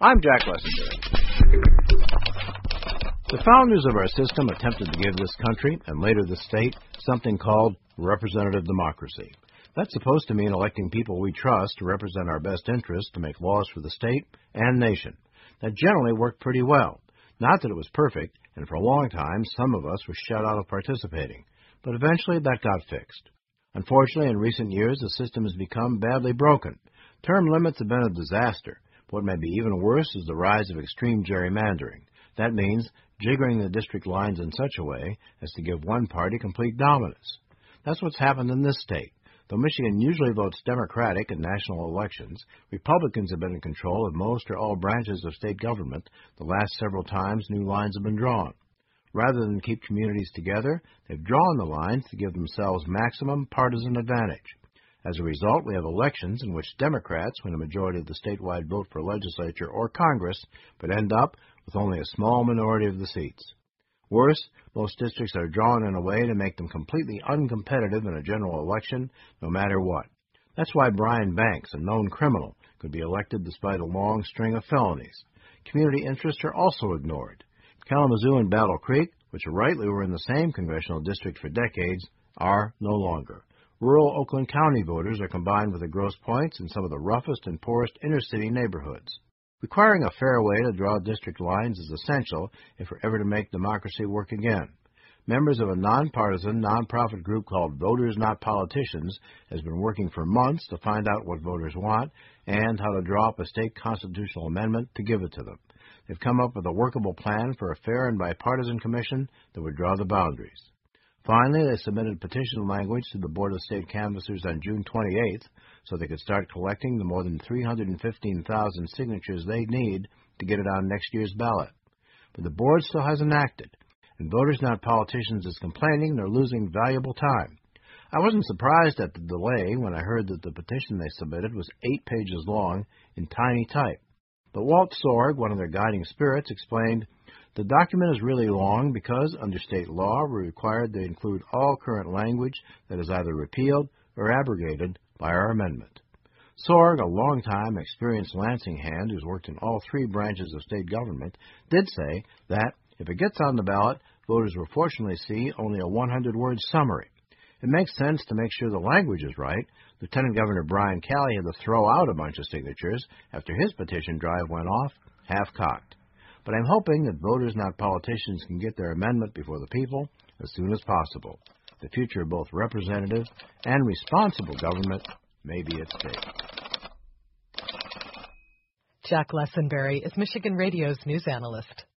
I'm Jack Lessenberry. The founders of our system attempted to give this country, and later the state, something called representative democracy. That's supposed to mean electing people we trust to represent our best interests to make laws for the state and nation. That generally worked pretty well. Not that it was perfect, and for a long time some of us were shut out of participating. But eventually that got fixed. Unfortunately, in recent years, the system has become badly broken. Term limits have been a disaster. What may be even worse is the rise of extreme gerrymandering. That means jiggering the district lines in such a way as to give one party complete dominance. That's what's happened in this state. Though Michigan usually votes Democratic in national elections, Republicans have been in control of most or all branches of state government the last several times new lines have been drawn. Rather than keep communities together, they've drawn the lines to give themselves maximum partisan advantage. As a result, we have elections in which Democrats win a majority of the statewide vote for legislature or Congress, but end up with only a small minority of the seats. Worse, most districts are drawn in a way to make them completely uncompetitive in a general election, no matter what. That's why Brian Banks, a known criminal, could be elected despite a long string of felonies. Community interests are also ignored. Kalamazoo and Battle Creek, which rightly were in the same congressional district for decades, are no longer. Rural Oakland County voters are combined with the Grosse Pointes in some of the roughest and poorest inner-city neighborhoods. Requiring a fair way to draw district lines is essential if we're ever to make democracy work again. Members of a nonpartisan, nonprofit group called Voters Not Politicians has been working for months to find out what voters want and how to draw up a state constitutional amendment to give it to them. They've come up with a workable plan for a fair and bipartisan commission that would draw the boundaries. Finally, they submitted petition language to the Board of State Canvassers on June 28th so they could start collecting the more than 315,000 signatures they need to get it on next year's ballot. But the board still hasn't acted, and Voters Not Politicians is complaining they're losing valuable time. I wasn't surprised at the delay when I heard that the petition they submitted was 8 pages long in tiny type. But Walt Sorg, one of their guiding spirits, explained, "The document is really long because, under state law, we're required to include all current language that is either repealed or abrogated by our amendment." Sorg, a long-time, experienced Lansing hand who's worked in all 3 branches of state government, did say that, if it gets on the ballot, voters will fortunately see only a 100-word summary. It makes sense to make sure the language is right. Lieutenant Governor Brian Calley had to throw out a bunch of signatures after his petition drive went off, half-cocked. But I'm hoping that Voters Not Politicians can get their amendment before the people as soon as possible. The future of both representative and responsible government may be at stake. Jack Lessenberry is Michigan Radio's news analyst.